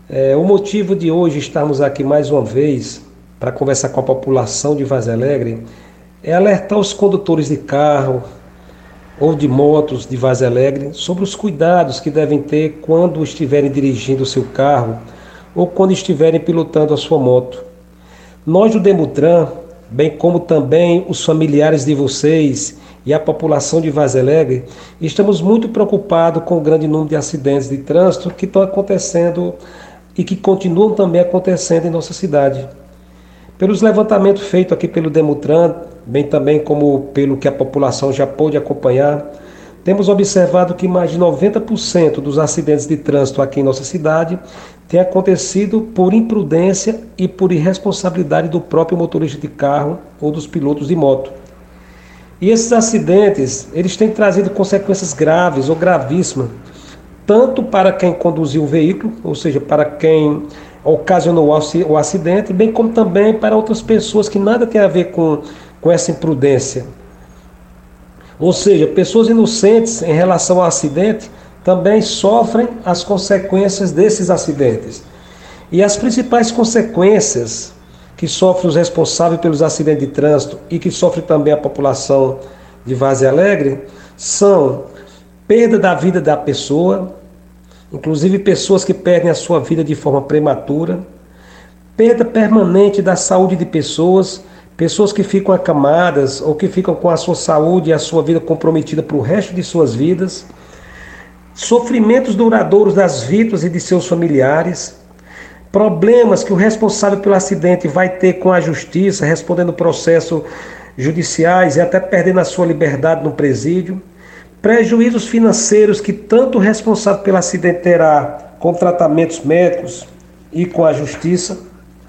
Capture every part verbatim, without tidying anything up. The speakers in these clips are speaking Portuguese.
É, o motivo de hoje estarmos aqui mais uma vez para conversar com a população de Vaza Alegre é alertar os condutores de carro ou de motos de Vaza Alegre sobre os cuidados que devem ter quando estiverem dirigindo o seu carro ou quando estiverem pilotando a sua moto. Nós do Demutran, bem como também os familiares de vocês e a população de Vaza Alegre, estamos muito preocupados com o grande número de acidentes de trânsito que estão acontecendo e que continuam também acontecendo em nossa cidade. Pelos levantamentos feitos aqui pelo Demutran, bem também como pelo que a população já pôde acompanhar, temos observado que mais de noventa por cento dos acidentes de trânsito aqui em nossa cidade têm acontecido por imprudência e por irresponsabilidade do próprio motorista de carro ou dos pilotos de moto. E esses acidentes, eles têm trazido consequências graves ou gravíssimas, tanto para quem conduziu o veículo, ou seja, para quem ocasionou o acidente, bem como também para outras pessoas que nada tem a ver com, com essa imprudência. Ou seja, pessoas inocentes em relação ao acidente também sofrem as consequências desses acidentes. E as principais consequências que sofrem os responsáveis pelos acidentes de trânsito e que sofre também a população de Vaza Alegre são perda da vida da pessoa, inclusive pessoas que perdem a sua vida de forma prematura, perda permanente da saúde de pessoas, pessoas que ficam acamadas ou que ficam com a sua saúde e a sua vida comprometida para o resto de suas vidas, sofrimentos duradouros das vítimas e de seus familiares, problemas que o responsável pelo acidente vai ter com a justiça, respondendo processos judiciais e até perdendo a sua liberdade no presídio, prejuízos financeiros que tanto o responsável pelo acidente terá com tratamentos médicos e com a justiça.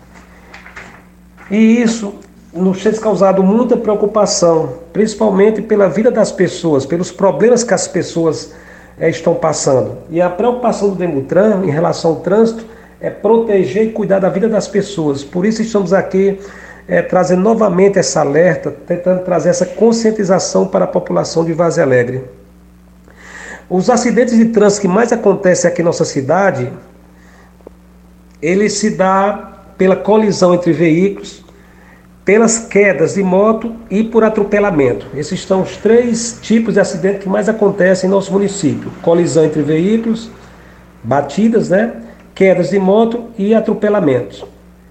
E isso nos tem causado muita preocupação, principalmente pela vida das pessoas, pelos problemas que as pessoas é, estão passando. E a preocupação do Demutran em relação ao trânsito é proteger e cuidar da vida das pessoas. Por isso estamos aqui é, trazendo novamente essa alerta, tentando trazer essa conscientização para a população de Vaza Alegre. Os acidentes de trânsito que mais acontecem aqui em nossa cidade, ele se dá pela colisão entre veículos, pelas quedas de moto e por atropelamento. Esses são os três tipos de acidentes que mais acontecem em nosso município. Colisão entre veículos, batidas, né? Quedas de moto e atropelamentos.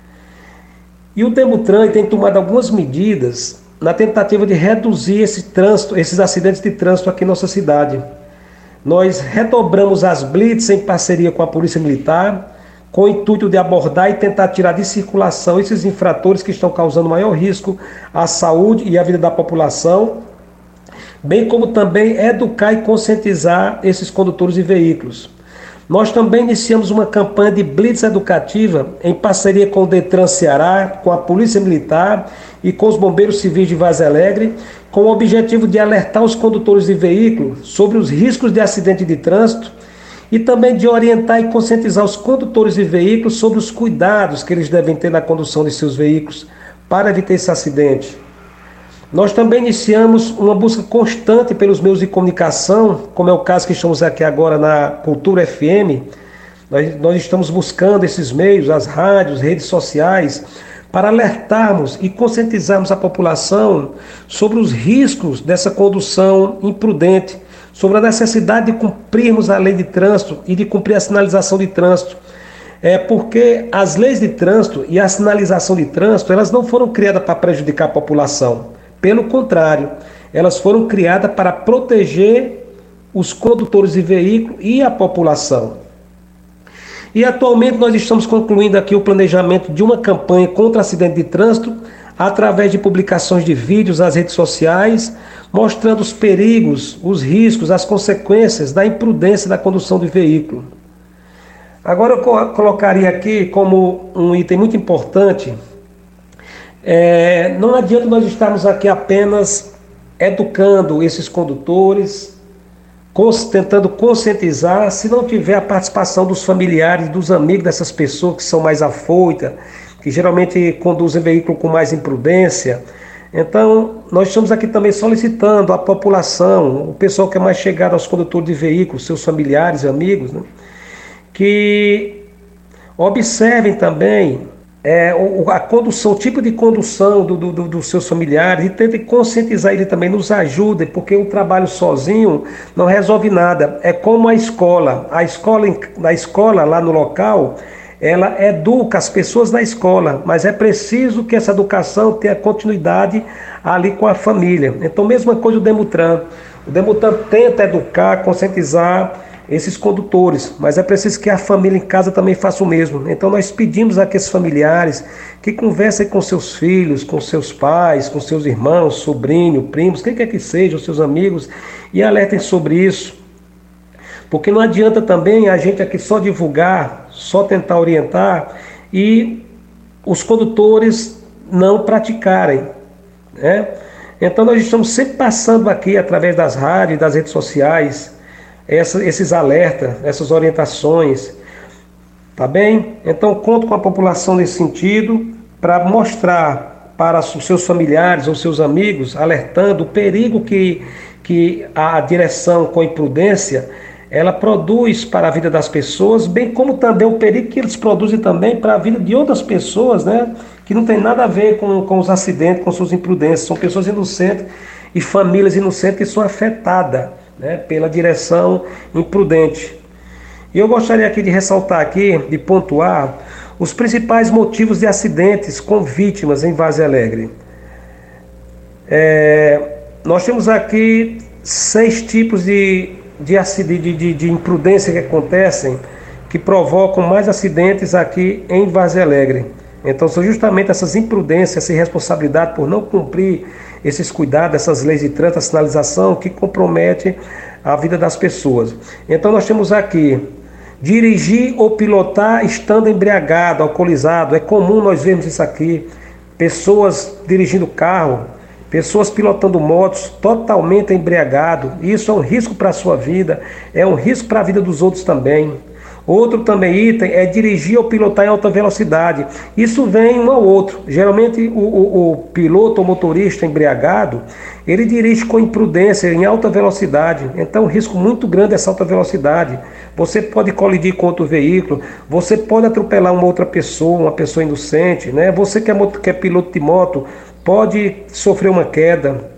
E o Demutran tem tomado algumas medidas na tentativa de reduzir esse trânsito, esses acidentes de trânsito aqui em nossa cidade. Nós redobramos as blitz em parceria com a Polícia Militar, com o intuito de abordar e tentar tirar de circulação esses infratores que estão causando maior risco à saúde e à vida da população, bem como também educar e conscientizar esses condutores de veículos. Nós também iniciamos uma campanha de blitz educativa em parceria com o Detran Ceará, com a Polícia Militar e com os Bombeiros Civis de Vaza Alegre, com o objetivo de alertar os condutores de veículos sobre os riscos de acidente de trânsito e também de orientar e conscientizar os condutores de veículos sobre os cuidados que eles devem ter na condução de seus veículos para evitar esse acidente. Nós também iniciamos uma busca constante pelos meios de comunicação, como é o caso que estamos aqui agora na Cultura F M. Nós, nós estamos buscando esses meios, as rádios, redes sociais, para alertarmos e conscientizarmos a população sobre os riscos dessa condução imprudente, sobre a necessidade de cumprirmos a lei de trânsito e de cumprir a sinalização de trânsito. É porque as leis de trânsito e a sinalização de trânsito, elas não foram criadas para prejudicar a população. Pelo contrário, elas foram criadas para proteger os condutores de veículo e a população. E atualmente nós estamos concluindo aqui o planejamento de uma campanha contra acidente de trânsito através de publicações de vídeos nas redes sociais, mostrando os perigos, os riscos, as consequências da imprudência da condução de veículo. Agora eu colocaria aqui como um item muito importante. É, não adianta nós estarmos aqui apenas educando esses condutores, tentando conscientizar, se não tiver a participação dos familiares, dos amigos dessas pessoas que são mais afoitas, que geralmente conduzem veículo com mais imprudência. Então, nós estamos aqui também solicitando à população, o pessoal que é mais chegado aos condutores de veículos, seus familiares e amigos, né, que Observem também é, o, a condução, o tipo de condução do, do, do, dos seus familiares e tentem conscientizar ele também, nos ajudem, porque o trabalho sozinho não resolve nada. É como a escola. A escola, na escola lá no local, ela educa as pessoas na escola, mas é preciso que essa educação tenha continuidade ali com a família. Então, mesma coisa o Demutran. O Demutran tenta educar, conscientizar esses condutores, mas é preciso que a família em casa também faça o mesmo. Então, nós pedimos a aqueles familiares que conversem com seus filhos, com seus pais, com seus irmãos, sobrinhos, primos, quem quer que seja, os seus amigos, e alertem sobre isso. Porque não adianta também a gente aqui só divulgar, só tentar orientar e os condutores não praticarem, né? Então nós estamos sempre passando aqui através das rádios, das redes sociais, essa, esses alertas, essas orientações, tá bem? Então conto com a população nesse sentido para mostrar para os seus familiares ou seus amigos, alertando o perigo que, que a direção com imprudência ela produz para a vida das pessoas, bem como também o perigo que eles produzem também para a vida de outras pessoas, né? Que não tem nada a ver com, com os acidentes, com suas imprudências. São pessoas inocentes e famílias inocentes que são afetadas, né, pela direção imprudente. E eu gostaria aqui de ressaltar aqui, de pontuar, os principais motivos de acidentes com vítimas em Várzea Alegre. É, nós temos aqui seis tipos de De, de, de, de imprudência que acontecem, que provocam mais acidentes aqui em Várzea Alegre. Então são justamente essas imprudências, essa irresponsabilidade por não cumprir esses cuidados, essas leis de trânsito, a sinalização, que compromete a vida das pessoas. Então nós temos aqui, dirigir ou pilotar estando embriagado, alcoolizado. É comum nós vermos isso aqui, pessoas dirigindo carro, pessoas pilotando motos totalmente embriagado. Isso é um risco para a sua vida, é um risco para a vida dos outros também. Outro também item é dirigir ou pilotar em alta velocidade. Isso vem um ao outro. Geralmente o, o, o piloto ou motorista embriagado, ele dirige com imprudência em alta velocidade. Então é um risco muito grande essa alta velocidade. Você pode colidir com outro veículo, você pode atropelar uma outra pessoa, uma pessoa inocente, né? Você que é, que é piloto de moto, pode sofrer uma queda.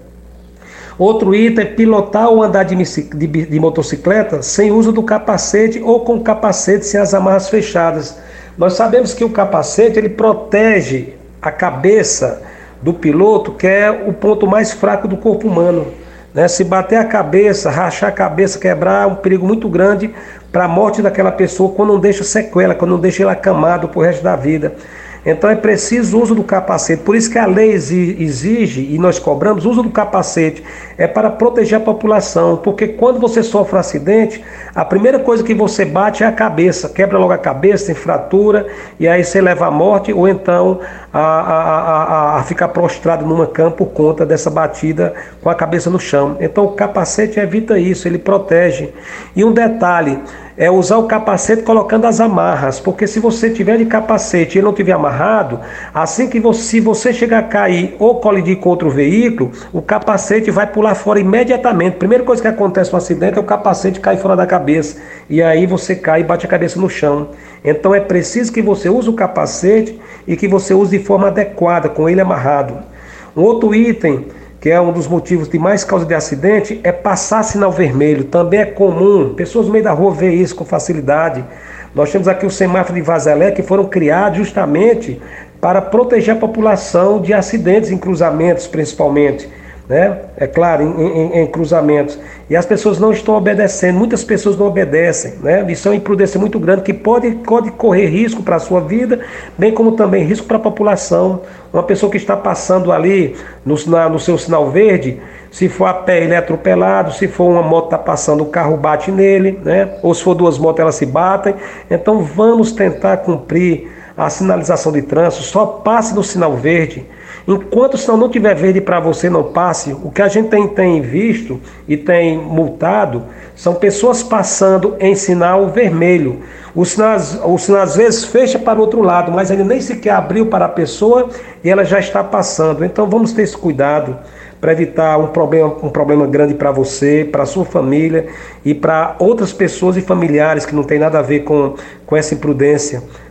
Outro item é pilotar ou andar de, de, de motocicleta sem uso do capacete ou com capacete sem as amarras fechadas. Nós sabemos que o capacete ele protege a cabeça do piloto, que é o ponto mais fraco do corpo humano, né? Se bater a cabeça, rachar a cabeça, quebrar, é um perigo muito grande para a morte daquela pessoa, quando não deixa sequela, quando não deixa ele acamado para o resto da vida. Então é preciso o uso do capacete. Por isso que a lei exige, e nós cobramos, o uso do capacete é para proteger a população. Porque quando você sofre um acidente, a primeira coisa que você bate é a cabeça. Quebra logo a cabeça, tem fratura, e aí você leva à morte, ou então a, a, a, a ficar prostrado numa cama por conta dessa batida com a cabeça no chão. Então o capacete evita isso, ele protege. E um detalhe, é usar o capacete colocando as amarras, porque se você tiver de capacete e ele não tiver amarrado, assim que você, se você chegar a cair ou colidir com outro veículo, o capacete vai pular fora imediatamente. Primeira coisa que acontece no acidente é o capacete cair fora da cabeça, e aí você cai e bate a cabeça no chão. Então é preciso que você use o capacete e que você use de forma adequada, com ele amarrado. Um outro item, que é um dos motivos de mais causa de acidente, é passar sinal vermelho. Também é comum, pessoas no meio da rua veem isso com facilidade. Nós temos aqui o semáforo de Várzea Alegre, que foram criados justamente para proteger a população de acidentes em cruzamentos, principalmente, né? É claro, em, em, em cruzamentos. E as pessoas não estão obedecendo, muitas pessoas não obedecem, né? Isso é uma imprudência muito grande que pode, pode correr risco para a sua vida, bem como também risco para a população. Uma pessoa que está passando ali no, na, no seu sinal verde, se for a pé ele é atropelado, se for uma moto está passando, o carro bate nele, né? Ou se for duas motos elas se batem. Então vamos tentar cumprir a sinalização de trânsito, só passe no sinal verde. Enquanto o sinal não tiver verde para você, não passe. O que a gente tem, tem visto e tem multado são pessoas passando em sinal vermelho. O sinal, o sinal às vezes fecha para o outro lado, mas ele nem sequer abriu para a pessoa e ela já está passando. Então vamos ter esse cuidado para evitar um problema, um problema grande para você, para a sua família e para outras pessoas e familiares que não tem nada a ver com, com essa imprudência.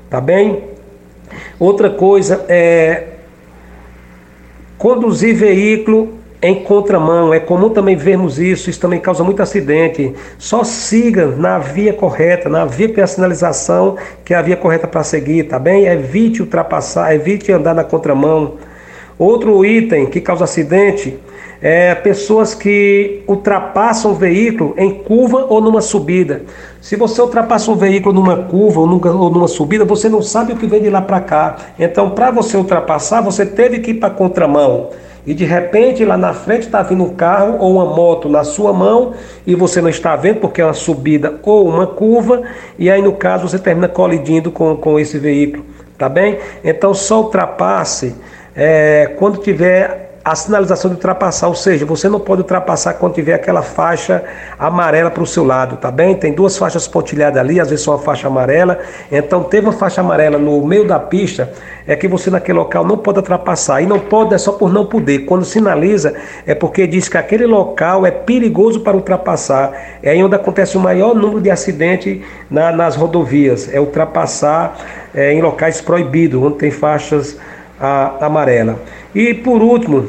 tá bem? Outra coisa é conduzir veículo em contramão. É comum também vermos isso, isso também causa muito acidente. Só siga na via correta, na via que tem a sinalização, que é a via correta para seguir, tá bem? Evite ultrapassar, evite andar na contramão. Outro item que causa acidente é pessoas que ultrapassam o veículo em curva ou numa subida. Se você ultrapassa um veículo numa curva ou numa, ou numa subida, você não sabe o que vem de lá para cá. Então, para você ultrapassar, você teve que ir para a contramão. E de repente lá na frente está vindo um carro ou uma moto na sua mão e você não está vendo porque é uma subida ou uma curva, e aí no caso você termina colidindo com, com esse veículo, tá bem? Então só ultrapasse é, quando tiver a sinalização de ultrapassar, ou seja, você não pode ultrapassar quando tiver aquela faixa amarela para o seu lado, tá bem? Tem duas faixas pontilhadas ali, às vezes só uma faixa amarela. Então teve uma faixa amarela no meio da pista, é que você naquele local não pode ultrapassar, e não pode é só por não poder. Quando sinaliza é porque diz que aquele local é perigoso para ultrapassar. É aí onde acontece o maior número de acidentes na, nas rodovias, é ultrapassar é, em locais proibidos, onde tem faixas a, amarela. E por último,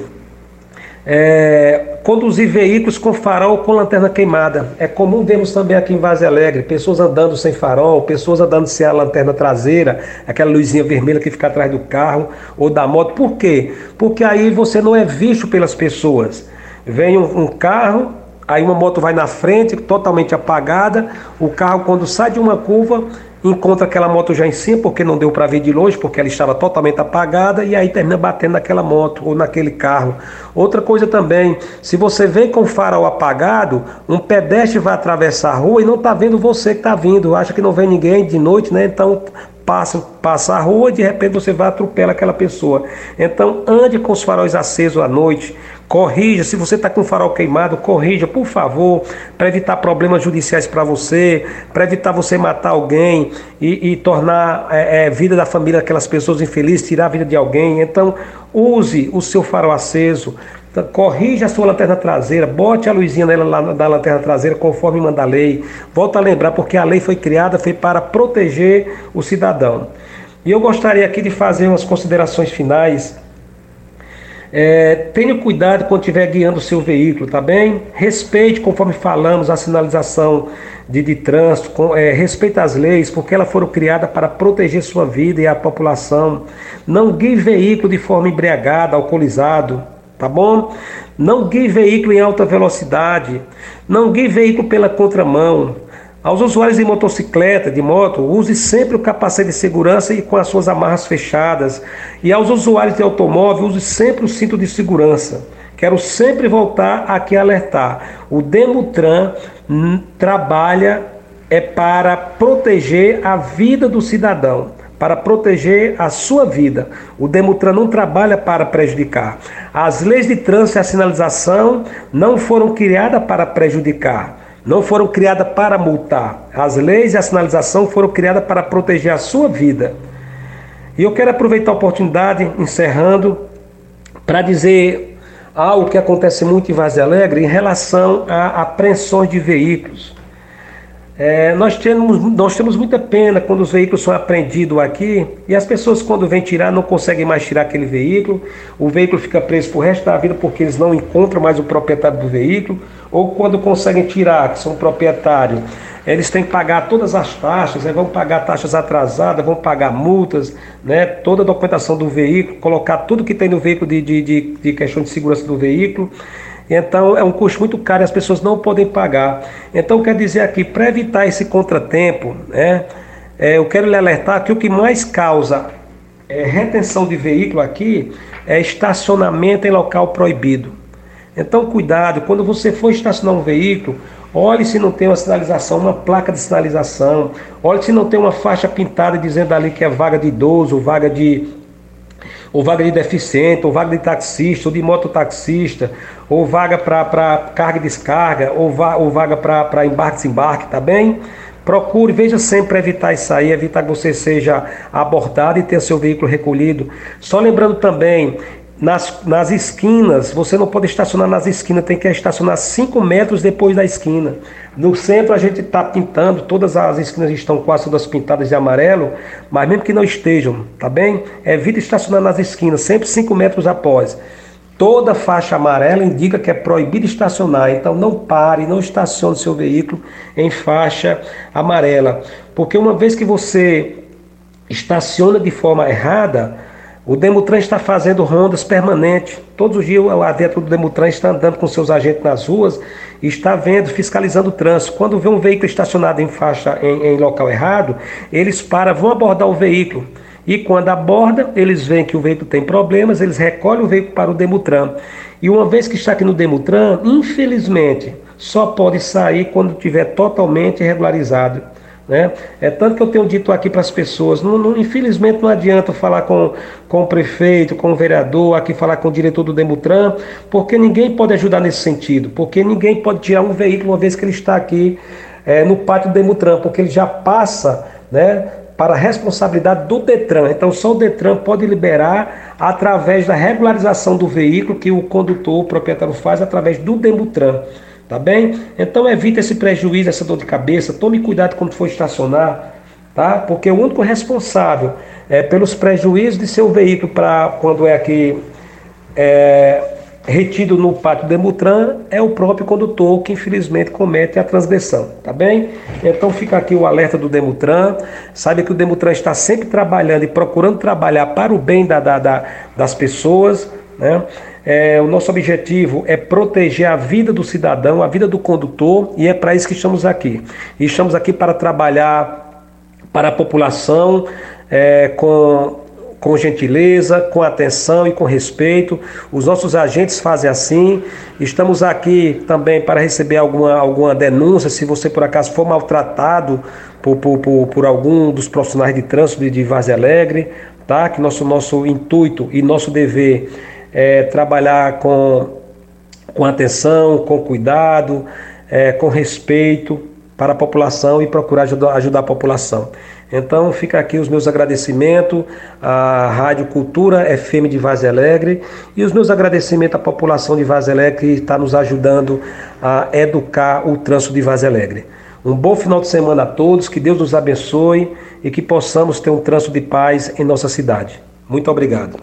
é, conduzir veículos com farol ou com lanterna queimada. É comum vermos também aqui em Vaze Alegre pessoas andando sem farol, pessoas andando sem a lanterna traseira, aquela luzinha vermelha que fica atrás do carro ou da moto. Por quê? Porque aí você não é visto pelas pessoas. Vem um, um carro, aí uma moto vai na frente, totalmente apagada, o carro quando sai de uma curva encontra aquela moto já em cima, porque não deu para ver de longe, porque ela estava totalmente apagada, e aí termina batendo naquela moto ou naquele carro. Outra coisa também, se você vem com o farol apagado, um pedestre vai atravessar a rua e não está vendo você que está vindo, acha que não vem ninguém de noite, né? Então passa, passa a rua e de repente você vai atropelar aquela pessoa. Então ande com os faróis acesos à noite. Corrija, se você está com o farol queimado, corrija, por favor, para evitar problemas judiciais para você, para evitar você matar alguém e, e tornar a é, é, vida da família daquelas pessoas infelizes, tirar a vida de alguém. Então, use o seu farol aceso, corrija a sua lanterna traseira, bote a luzinha nela lá da lanterna traseira conforme manda a lei. Volto a lembrar, porque a lei foi criada foi para proteger o cidadão. E eu gostaria aqui de fazer umas considerações finais. É, tenha cuidado quando estiver guiando o seu veículo, tá bem? Respeite, conforme falamos, a sinalização de, de trânsito, com, é, respeite as leis, porque elas foram criadas para proteger sua vida e a população. Não guie veículo de forma embriagada, alcoolizado, tá bom? Não guie veículo em alta velocidade, não guie veículo pela contramão. Aos usuários de motocicleta, de moto, use sempre o capacete de segurança e com as suas amarras fechadas. E aos usuários de automóvel, use sempre o cinto de segurança. Quero sempre voltar aqui a alertar. O Demutran hum, trabalha é para proteger a vida do cidadão, para proteger a sua vida. O Demutran não trabalha para prejudicar. As leis de trânsito e a sinalização não foram criadas para prejudicar. Não foram criadas para multar. As leis e a sinalização foram criadas para proteger a sua vida. E eu quero aproveitar a oportunidade, encerrando, para dizer algo que acontece muito em Vaze Alegre em relação a apreensões de veículos. É, nós, temos, nós temos muita pena quando os veículos são apreendidos aqui e as pessoas, quando vêm tirar, não conseguem mais tirar aquele veículo. O veículo fica preso para o resto da vida porque eles não encontram mais o proprietário do veículo. Ou quando conseguem tirar, que são proprietários, eles têm que pagar todas as taxas, né? Vão pagar taxas atrasadas, vão pagar multas, né? Toda a documentação do veículo, colocar tudo que tem no veículo de, de, de, de questão de segurança do veículo. Então é um custo muito caro e as pessoas não podem pagar. Então quer dizer aqui, para evitar esse contratempo, né, é, eu quero lhe alertar que o que mais causa é, retenção de veículo aqui é estacionamento em local proibido. Então cuidado, quando você for estacionar um veículo, olhe se não tem uma sinalização, uma placa de sinalização, olhe se não tem uma faixa pintada dizendo ali que é vaga de idoso, ou vaga de... ou vaga de deficiente, ou vaga de taxista, ou de mototaxista, ou vaga para carga e descarga, ou, va, ou vaga para embarque e desembarque, tá bem? Procure, veja sempre para evitar isso aí, evitar que você seja abordado e tenha seu veículo recolhido. Só lembrando também, Nas, nas esquinas, você não pode estacionar nas esquinas, tem que estacionar cinco metros depois da esquina. No centro a gente está pintando, todas as esquinas estão quase todas pintadas de amarelo, mas mesmo que não estejam, tá bem? Evite estacionar nas esquinas, sempre cinco metros após. Toda faixa amarela indica que é proibido estacionar, então não pare, não estacione seu veículo em faixa amarela, porque uma vez que você estaciona de forma errada, o Demutran está fazendo rondas permanentes. Todos os dias lá dentro do Demutran está andando com seus agentes nas ruas e está vendo, fiscalizando o trânsito. Quando vê um veículo estacionado em faixa, em, em local errado, eles param, vão abordar o veículo. E quando aborda, eles veem que o veículo tem problemas, eles recolhem o veículo para o Demutran. E uma vez que está aqui no Demutran, infelizmente, só pode sair quando estiver totalmente regularizado. Né? É tanto que eu tenho dito aqui para as pessoas, não, não, infelizmente não adianta falar com, com o prefeito, com o vereador, aqui falar com o diretor do Demutran, porque ninguém pode ajudar nesse sentido, porque ninguém pode tirar um veículo uma vez que ele está aqui é, no pátio do Demutran, porque ele já passa, né, para a responsabilidade do Detran. Então só o Detran pode liberar através da regularização do veículo que o condutor, o proprietário faz através do Demutran. Tá bem? Então evite esse prejuízo, essa dor de cabeça, tome cuidado quando for estacionar, tá? Porque o único responsável é, pelos prejuízos de seu veículo para quando é aqui é, retido no pátio do Demutran é o próprio condutor que infelizmente comete a transgressão, tá bem? Então fica aqui o alerta do Demutran, sabe que o Demutran está sempre trabalhando e procurando trabalhar para o bem da, da, da, das pessoas, né? É, o nosso objetivo é proteger a vida do cidadão, a vida do condutor, e é para isso que estamos aqui. E estamos aqui para trabalhar para a população é, com, com gentileza, com atenção e com respeito. Os nossos agentes fazem assim. Estamos aqui também para receber alguma, alguma denúncia, se você por acaso for maltratado por, por, por, por algum dos profissionais de trânsito de, de Várzea Alegre, tá? Que nosso, nosso intuito e nosso dever é trabalhar com, com atenção, com cuidado, é, com respeito para a população e procurar ajudar, ajudar a população. Então fica aqui os meus agradecimentos à Rádio Cultura F M de Várzea Alegre e os meus agradecimentos à população de Várzea Alegre que está nos ajudando a educar o trânsito de Várzea Alegre. Um bom final de semana a todos, que Deus nos abençoe e que possamos ter um trânsito de paz em nossa cidade. Muito obrigado.